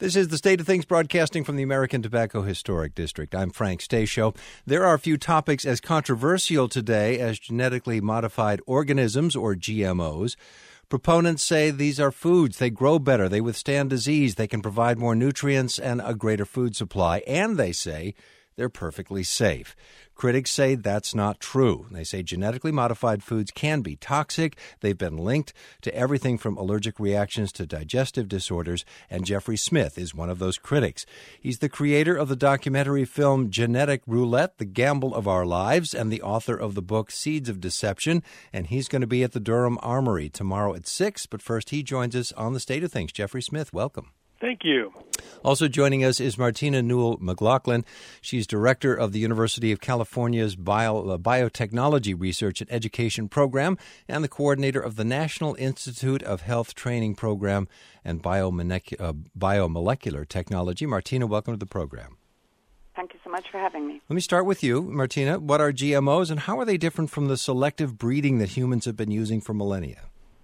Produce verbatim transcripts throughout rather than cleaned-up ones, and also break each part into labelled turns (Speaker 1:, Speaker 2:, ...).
Speaker 1: This is the State of Things broadcasting from the American Tobacco Historic District. I'm Frank Stasio. There are a few topics as controversial today as genetically modified organisms, or G M Os. Proponents say these are foods. They grow better. They withstand disease. They can provide more nutrients and a greater food supply. And they say they're perfectly safe. Critics say that's not true. They say genetically modified foods can be toxic. They've been linked to everything from allergic reactions to digestive disorders, and Jeffrey Smith is one of those critics. He's the creator of the documentary film Genetic Roulette, The Gamble of Our Lives, and the author of the book Seeds of Deception, and he's going to be at the Durham Armory tomorrow at six, but first he joins us on the State of Things. Jeffrey Smith, welcome.
Speaker 2: Thank you.
Speaker 1: Also joining us is Martina Newell McLaughlin. She's director of the University of California's Bio, uh, Biotechnology Research and Education Program and the coordinator of the National Institute of Health Training Program and Biomolecular, uh, Biomolecular Technology. Martina, welcome to the program.
Speaker 3: Thank you so much for having me.
Speaker 1: Let me start with you, Martina. What are G M Os and how are they different from the selective breeding that humans have been using for millennia?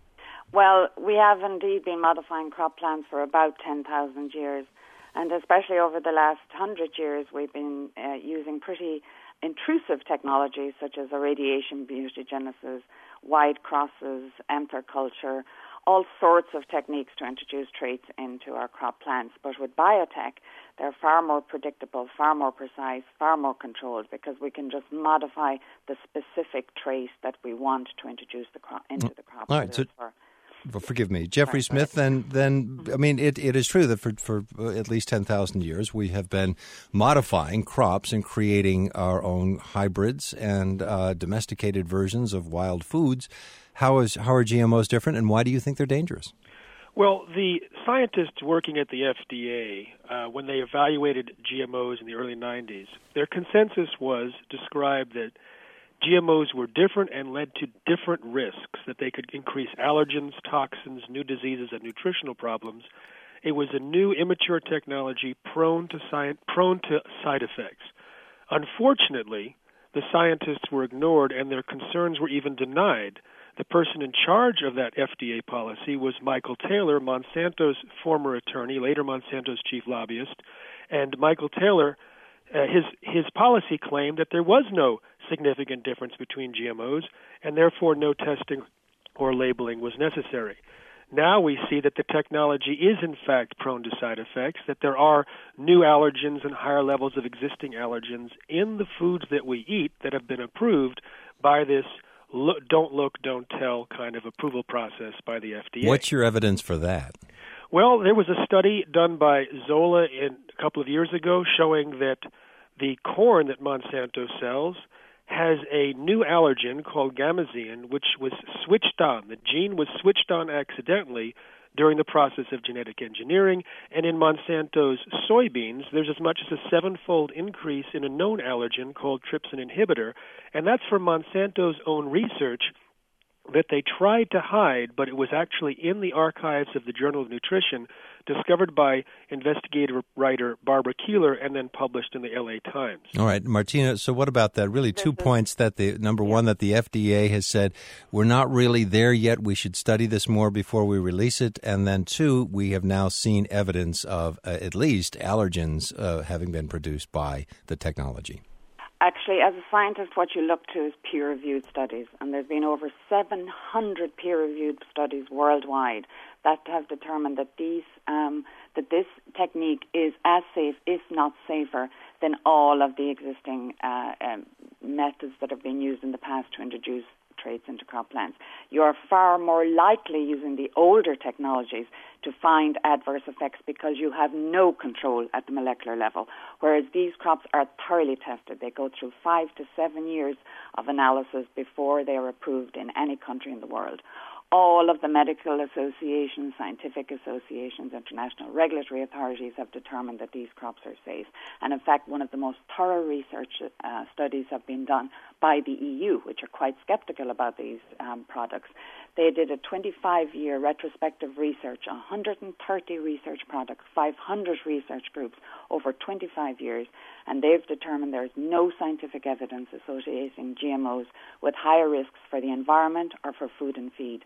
Speaker 3: Well, we have indeed been modifying crop plants for about ten thousand years, and especially over the last one hundred years, we've been uh, using pretty intrusive technologies such as irradiation mutagenesis, wide crosses, anther culture, all sorts of techniques to introduce traits into our crop plants. But with biotech, they're far more predictable, far more precise, far more controlled, because we can just modify the specific trait that we want to introduce the crop, into the crop.
Speaker 1: All right, so Well, forgive me, Jeffrey Smith, then, then I mean, it, it is true that for, for at least ten thousand years, we have been modifying crops and creating our own hybrids and uh, domesticated versions of wild foods. How is how are G M Os different, and why do you think they're dangerous?
Speaker 2: Well, the scientists working at the F D A, uh, when they evaluated G M Os in the early nineties, their consensus was described that G M Os were different and led to different risks, that they could increase allergens, toxins, new diseases, and nutritional problems. It was a new, immature technology prone to sci- prone to side effects. Unfortunately, the scientists were ignored and their concerns were even denied. The person in charge of that F D A policy was Michael Taylor, Monsanto's former attorney, later Monsanto's chief lobbyist. And Michael Taylor, uh, his his policy claimed that there was no significant difference between G M Os, and therefore no testing or labeling was necessary. Now we see that the technology is in fact prone to side effects, that there are new allergens and higher levels of existing allergens in the foods that we eat that have been approved by this look, don't look, don't tell kind of approval process by the F D A.
Speaker 1: What's your evidence for that?
Speaker 2: Well, there was a study done by Zola in, a couple of years ago showing that the corn that Monsanto sells has a new allergen called gamazine, which was switched on. The gene was switched on accidentally during the process of genetic engineering. And in Monsanto's soybeans, there's as much as a sevenfold increase in a known allergen called trypsin inhibitor. And that's from Monsanto's own research that they tried to hide, but it was actually in the archives of the Journal of Nutrition, discovered by investigative writer Barbara Keeler, and then published in the L A Times.
Speaker 1: All right, Martina, so what about that? Really two points that the, number one, that the F D A has said, we're not really there yet, we should study this more before we release it, and then two, we have now seen evidence of uh, at least allergens uh, having been produced by the technology.
Speaker 3: Actually, as a scientist, what you look to is peer-reviewed studies, and there's been over seven hundred peer-reviewed studies worldwide that have determined that these um, that this technique is as safe, if not safer, than all of the existing uh, um, methods that have been used in the past to introduce traits into crop plants. You are far more likely using the older technologies to find adverse effects because you have no control at the molecular level, whereas these crops are thoroughly tested. They go through five to seven years of analysis before they are approved in any country in the world. All of the medical associations, scientific associations, international regulatory authorities have determined that these crops are safe. And in fact, one of the most thorough research uh, studies have been done by the E U, which are quite skeptical about these um, products. They did a twenty-five-year retrospective research, one hundred thirty research products, five hundred research groups over twenty-five years, and they've determined there is no scientific evidence associating G M Os with higher risks for the environment or for food and feed.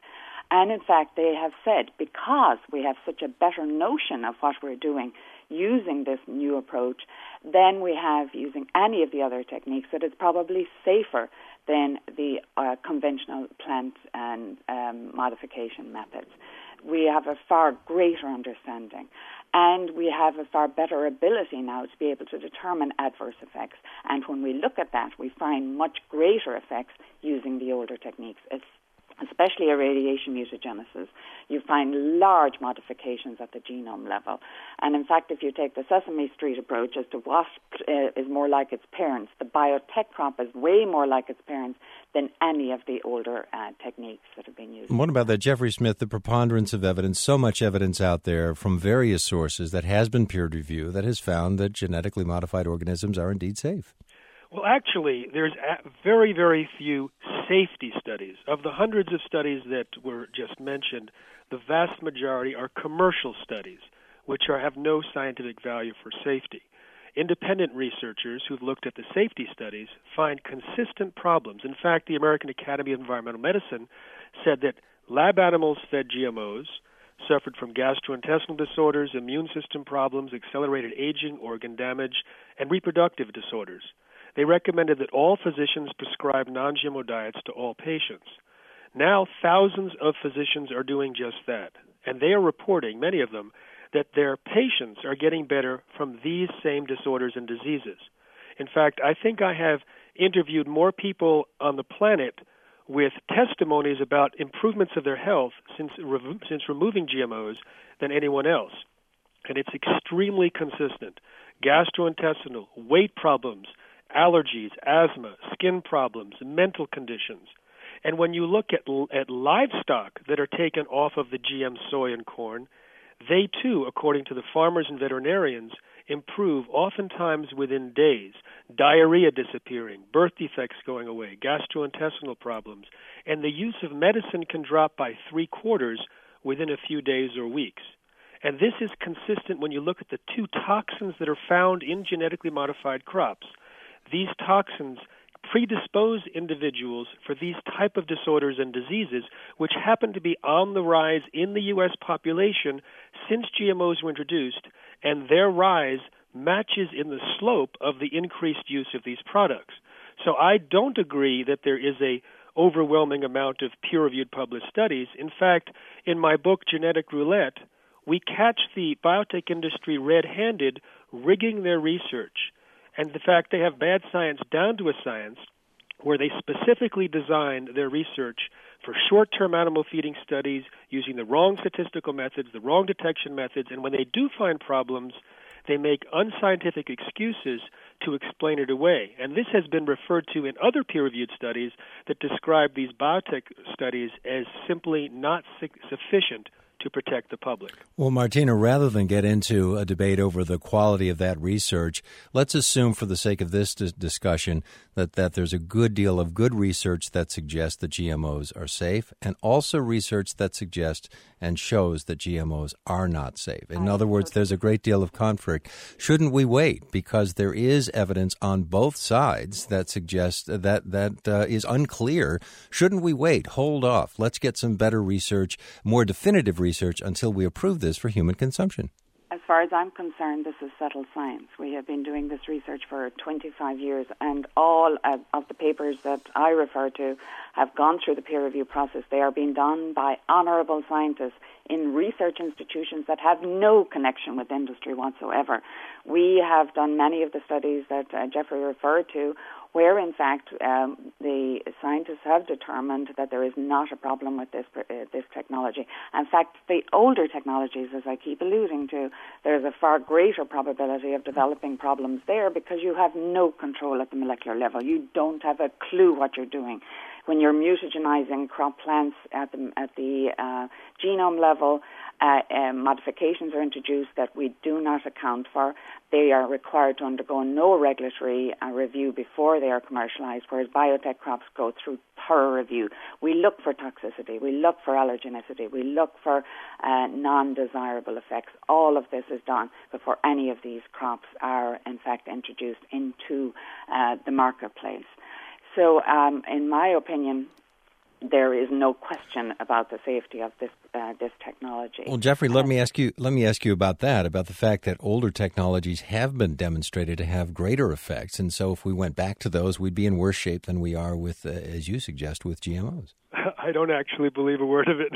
Speaker 3: And in fact, they have said, because we have such a better notion of what we're doing using this new approach than we have using any of the other techniques, that it's probably safer than the uh, conventional plant and um, modification methods. We have a far greater understanding, and we have a far better ability now to be able to determine adverse effects. And when we look at that, we find much greater effects using the older techniques, especially irradiation mutagenesis. You find large modifications at the genome level. And in fact, if you take the Sesame Street approach as to what uh, is more like its parents, the biotech crop is way more like its parents than any of the older uh, techniques that have been used.
Speaker 1: And what about that, Jeffrey Smith, the preponderance of evidence, so much evidence out there from various sources that has been peer-reviewed that has found that genetically modified organisms are indeed safe?
Speaker 2: Well, actually, there's very, very few safety studies. Of the hundreds of studies that were just mentioned, the vast majority are commercial studies, which are, have no scientific value for safety. Independent researchers who've looked at the safety studies find consistent problems. In fact, the American Academy of Environmental Medicine said that lab animals fed G M Os suffered from gastrointestinal disorders, immune system problems, accelerated aging, organ damage, and reproductive disorders. They recommended that all physicians prescribe non-G M O diets to all patients. Now, thousands of physicians are doing just that, and they are reporting, many of them, that their patients are getting better from these same disorders and diseases. In fact, I think I have interviewed more people on the planet with testimonies about improvements of their health since, re- since removing G M Os than anyone else. And it's extremely consistent. Gastrointestinal, weight problems, allergies, asthma, skin problems, mental conditions. And when you look at at livestock that are taken off of the G M soy and corn, they too, according to the farmers and veterinarians, improve oftentimes within days. Diarrhea disappearing, birth defects going away, gastrointestinal problems, and the use of medicine can drop by three quarters within a few days or weeks. And this is consistent when you look at the two toxins that are found in genetically modified crops. These toxins predispose individuals for these type of disorders and diseases, which happen to be on the rise in the U S population since G M Os were introduced, and their rise matches in the slope of the increased use of these products. So I don't agree that there is a overwhelming amount of peer-reviewed published studies. In fact, in my book, Genetic Roulette, we catch the biotech industry red-handed rigging their research. And the fact they have bad science down to a science where they specifically designed their research for short-term animal feeding studies using the wrong statistical methods, the wrong detection methods, and when they do find problems, they make unscientific excuses to explain it away. And this has been referred to in other peer-reviewed studies that describe these biotech studies as simply not su- sufficient to protect the public.
Speaker 1: Well, Martina, rather than get into a debate over the quality of that research, let's assume for the sake of this dis- discussion that, that there's a good deal of good research that suggests that G M Os are safe, and also research that suggests and shows that G M Os are not safe. In other words, there's a great deal of conflict. Shouldn't we wait? Because there is evidence on both sides that suggests that that uh, is unclear. Shouldn't we wait? Hold off. Let's get some better research, more definitive research, until we approve this for human consumption.
Speaker 3: As far as I'm concerned, this is settled science. We have been doing this research for twenty-five years, and all of, of the papers that I refer to have gone through the peer review process. They are being done by honorable scientists in research institutions that have no connection with industry whatsoever. We have done many of the studies that uh, Jeffrey referred to, where, in fact, um, the scientists have determined that there is not a problem with this uh, this technology. In fact, the older technologies, as I keep alluding to, there's a far greater probability of developing problems there because you have no control at the molecular level. You don't have a clue what you're doing. When you're mutagenizing crop plants at the, at the uh, genome level, uh, uh, modifications are introduced that we do not account for. They are required to undergo no regulatory uh, review before they are commercialized, whereas biotech crops go through thorough review. We look for toxicity, we look for allergenicity, we look for uh, non-desirable effects. All of this is done before any of these crops are, in fact, introduced into uh, the marketplace. So, um, in my opinion, there is no question about the safety of this uh, this technology.
Speaker 1: Well, Jeffrey, let me ask you let me ask you about that, about the fact that older technologies have been demonstrated to have greater effects, and so if we went back to those, we'd be in worse shape than we are with, uh, as you suggest, with G M Os.
Speaker 2: I don't actually believe a word of it.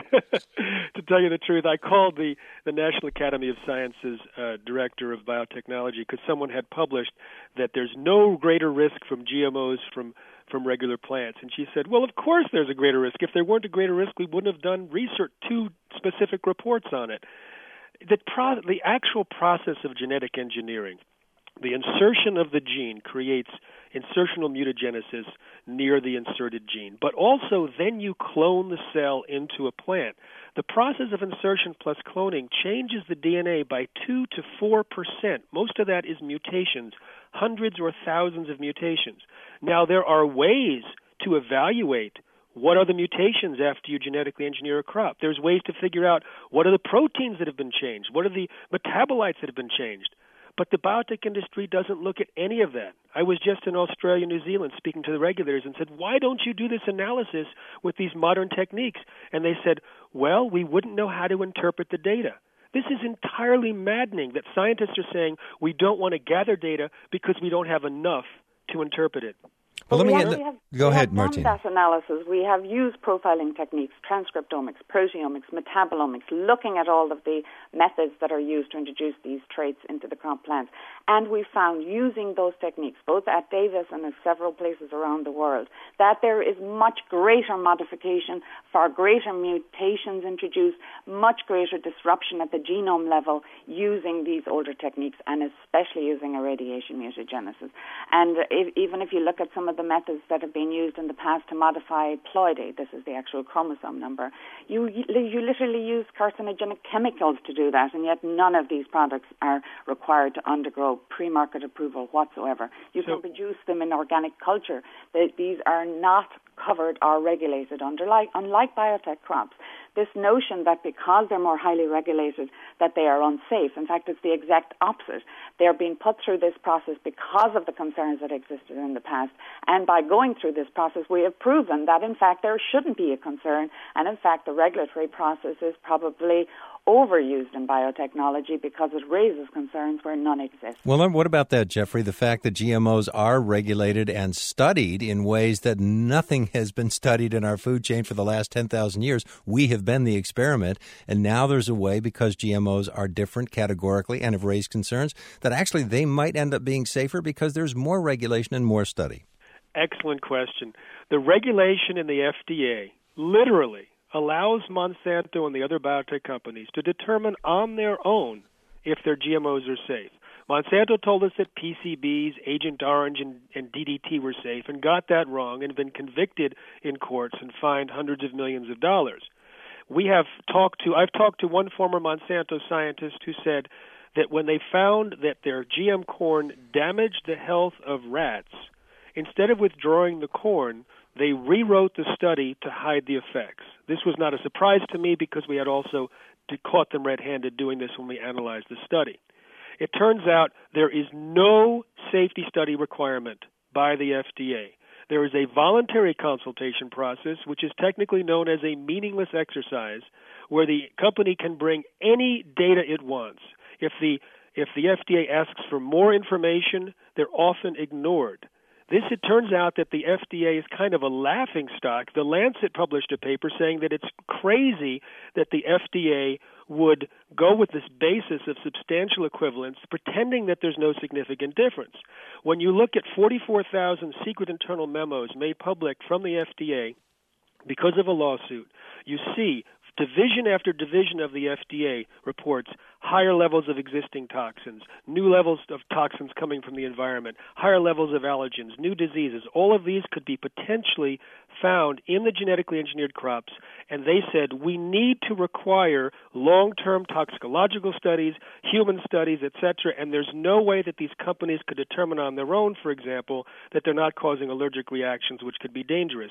Speaker 2: To tell you the truth, I called the, the National Academy of Sciences uh, Director of Biotechnology because someone had published that there's no greater risk from G M Os from, from regular plants. And she said, well, of course there's a greater risk. If there weren't a greater risk, we wouldn't have done research, two specific reports on it. The, pro- the actual process of genetic engineering, the insertion of the gene creates insertional mutagenesis near the inserted gene, but also then you clone the cell into a plant. The process of insertion plus cloning changes the D N A by two to four percent. Most of that is mutations, hundreds or thousands of mutations. Now, there are ways to evaluate what are the mutations after you genetically engineer a crop. There's ways to figure out what are the proteins that have been changed, what are the metabolites that have been changed. But the biotech industry doesn't look at any of that. I was just in Australia, New Zealand, speaking to the regulators and said, why don't you do this analysis with these modern techniques? And they said, well, we wouldn't know how to interpret the data. This is entirely maddening that scientists are saying we don't want to gather data because we don't have enough to interpret it.
Speaker 1: Well, let
Speaker 3: we
Speaker 1: me
Speaker 3: have,
Speaker 1: get,
Speaker 3: we have,
Speaker 1: go
Speaker 3: we
Speaker 1: ahead,
Speaker 3: have
Speaker 1: Martina.
Speaker 3: done that analysis. We have used profiling techniques, transcriptomics, proteomics, metabolomics, looking at all of the methods that are used to introduce these traits into the crop plants. And we found, using those techniques, both at Davis and at several places around the world, that there is much greater modification, far greater mutations introduced, much greater disruption at the genome level using these older techniques, and especially using irradiation mutagenesis. And if, even if you look at some of the methods that have been used in the past to modify ploidy, this is the actual chromosome number, you, you literally use carcinogenic chemicals to do that, and yet none of these products are required to undergo pre-market approval whatsoever. You so, can produce them in organic culture. They, these are not covered or regulated, unlike, unlike biotech crops. This notion that because they're more highly regulated that they are unsafe, in fact, it's the exact opposite. They're being put through this process because of the concerns that existed in the past, and by going through this process, we have proven that, in fact, there shouldn't be a concern, and in fact, the regulatory process is probably overused in biotechnology because it raises concerns where none exist.
Speaker 1: Well, then what about that, Jeffrey? The fact that G M Os are regulated and studied in ways that nothing has been studied in our food chain for the last ten thousand years. We have been the experiment, and now there's a way, because G M Os are different categorically and have raised concerns, that actually they might end up being safer because there's more regulation and more study.
Speaker 2: Excellent question. The regulation in the F D A literally allows Monsanto and the other biotech companies to determine on their own if their G M Os are safe. Monsanto told us that P C Bs, Agent Orange, and, and D D T were safe and got that wrong and been convicted in courts and fined hundreds of millions of dollars. We have talked to, I've talked to one former Monsanto scientist who said that when they found that their G M corn damaged the health of rats, instead of withdrawing the corn, they rewrote the study to hide the effects. This was not a surprise to me because we had also caught them red-handed doing this when we analyzed the study. It turns out there is no safety study requirement by the F D A. There is a voluntary consultation process, which is technically known as a meaningless exercise, where the company can bring any data it wants. If the if the F D A asks for more information, they're often ignored. This, it turns out that the F D A is kind of a laughingstock. The Lancet published a paper saying that it's crazy that the F D A would go with this basis of substantial equivalence, pretending that there's no significant difference. When you look at forty-four thousand secret internal memos made public from the F D A because of a lawsuit, you see division after division of the F D A reports higher levels of existing toxins, new levels of toxins coming from the environment, higher levels of allergens, new diseases. All of these could be potentially found in the genetically engineered crops, and they said we need to require long-term toxicological studies, human studies, et cetera, and there's no way that these companies could determine on their own, for example, that they're not causing allergic reactions which could be dangerous.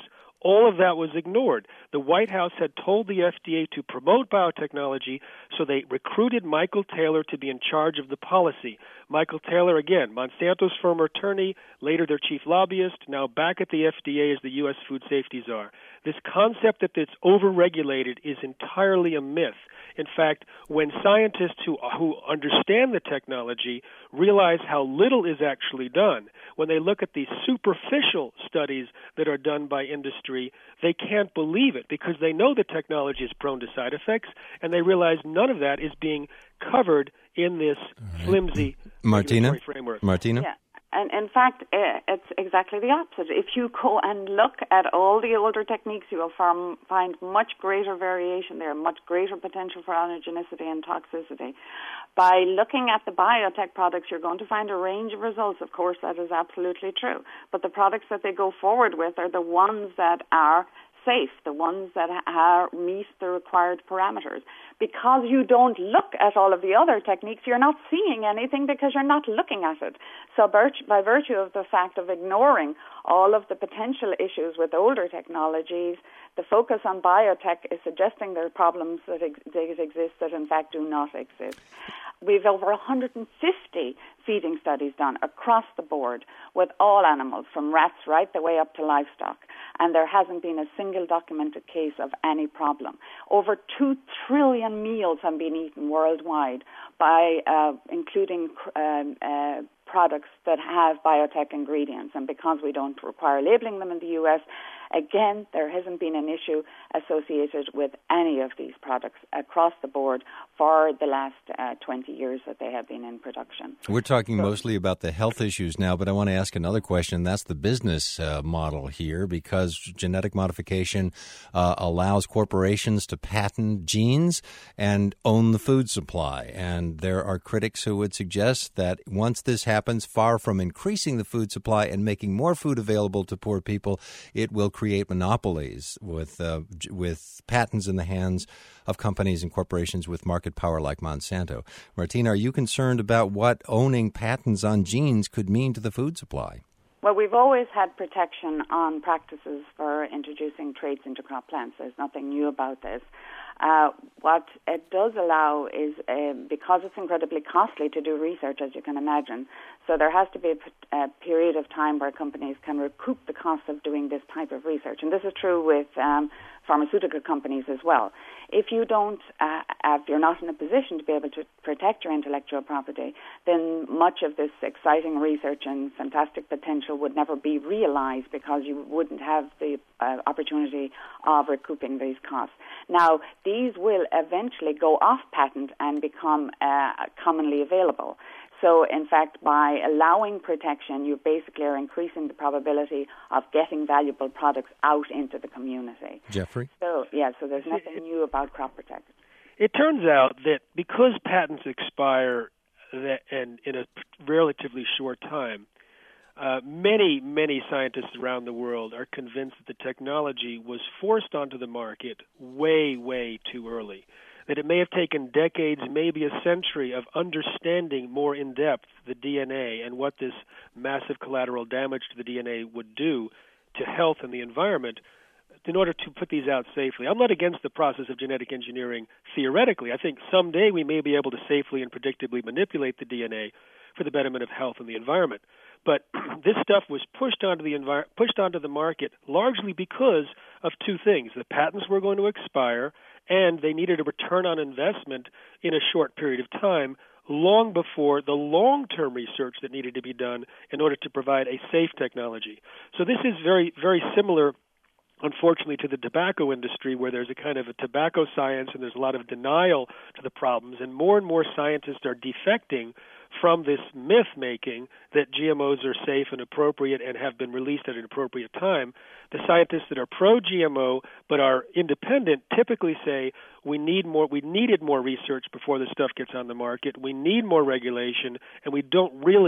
Speaker 2: all of that was ignored. The White House had told the F D A to promote biotechnology, so they recruited Michael Taylor to be in charge of the policy. Michael Taylor, again, Monsanto's former attorney, later their chief lobbyist, now back at the F D A as the U S food safety czar. This concept that it's overregulated is entirely a myth. In fact, when scientists who who understand the technology realize how little is actually done, when they look at these superficial studies that are done by industry, they can't believe it because they know the technology is prone to side effects, and they realize none of that is being covered in this right. flimsy
Speaker 1: Martina?
Speaker 2: framework.
Speaker 1: Martina?
Speaker 3: Yeah. And in fact, it's exactly the opposite. If you go and look at all the older techniques, you will find much greater variation there, much greater potential for allergenicity and toxicity. By looking at the biotech products, you're going to find a range of results. Of course, that is absolutely true. But the products that they go forward with are the ones that are safe, the ones that are, meet the required parameters. Because you don't look at all of the other techniques, you're not seeing anything because you're not looking at it. So by virtue of the fact of ignoring all of the potential issues with older technologies, the focus on biotech is suggesting there are problems that, ex- that exist that in fact do not exist. We've over one hundred fifty feeding studies done across the board with all animals, from rats right the way up to livestock, and there hasn't been a single documented case of any problem. Over two trillion meals have been eaten worldwide, by uh, including um, uh, products that have biotech ingredients, and because we don't require labeling them in the U S, again, there hasn't been an issue associated with any of these products across the board for the last uh, twenty years that they have been in production.
Speaker 1: We're talking so, mostly about the health issues now, but I want to ask another question. That's the business uh, model here, because genetic modification uh, allows corporations to patent genes and own the food supply. And there are critics who would suggest that once this happens, far from increasing the food supply and making more food available to poor people, it will create monopolies with uh, with patents in the hands of companies and corporations with market power like Monsanto. Martina, are you concerned about what owning patents on genes could mean to the food supply?
Speaker 3: Well, we've always had protection on practices for introducing traits into crop plants. There's nothing new about this. Uh, what it does allow is, uh, because it's incredibly costly to do research, as you can imagine, so there has to be a, a period of time where companies can recoup the cost of doing this type of research. And this is true with um, pharmaceutical companies as well. If you don't, uh, if you're not in a position to be able to protect your intellectual property, then much of this exciting research and fantastic potential would never be realized because you wouldn't have the uh, opportunity of recouping these costs. Now, these will eventually go off patent and become uh, commonly available. So, in fact, by allowing protection, you basically are increasing the probability of getting valuable products out into the community.
Speaker 1: Jeffrey?
Speaker 3: So, yeah, so there's nothing new about crop protection.
Speaker 2: It turns out that because patents expire that, and in a relatively short time, uh, many, many scientists around the world are convinced that the technology was forced onto the market way, way too early. That it may have taken decades, maybe a century of understanding more in depth the D N A and what this massive collateral damage to the D N A would do to health and the environment in order to put these out safely. I'm not against the process of genetic engineering theoretically. I think someday we may be able to safely and predictably manipulate the D N A for the betterment of health and the environment. But this stuff was pushed onto the envir- pushed onto the market largely because of two things. The patents were going to expire, and they needed a return on investment in a short period of time, long before the long-term research that needed to be done in order to provide a safe technology. So this is very, very similar, unfortunately, to the tobacco industry, where there's a kind of a tobacco science and there's a lot of denial to the problems, and more and more scientists are defecting from this myth-making that G M Os are safe and appropriate and have been released at an appropriate time. The scientists that are pro-G M O but are independent typically say we need more. We needed more research before this stuff gets on the market. We need more regulation, and we don't really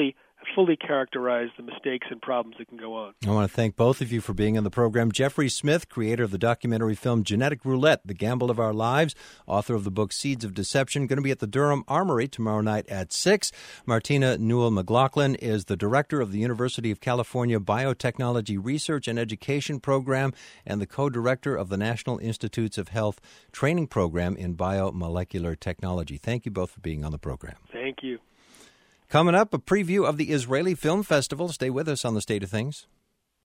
Speaker 2: fully characterize the mistakes and problems that can go on.
Speaker 1: I want to thank both of you for being on the program. Jeffrey Smith, creator of the documentary film Genetic Roulette, The Gamble of Our Lives, author of the book Seeds of Deception, going to be at the Durham Armory tomorrow night at six. Martina Newell-McLaughlin is the director of the University of California Biotechnology Research and Education Program and the co-director of the National Institutes of Health Training Program in Biomolecular Technology. Thank you both for being on the program.
Speaker 2: Thank you.
Speaker 1: Coming up, a preview of the Israeli Film Festival. Stay with us on The State of Things.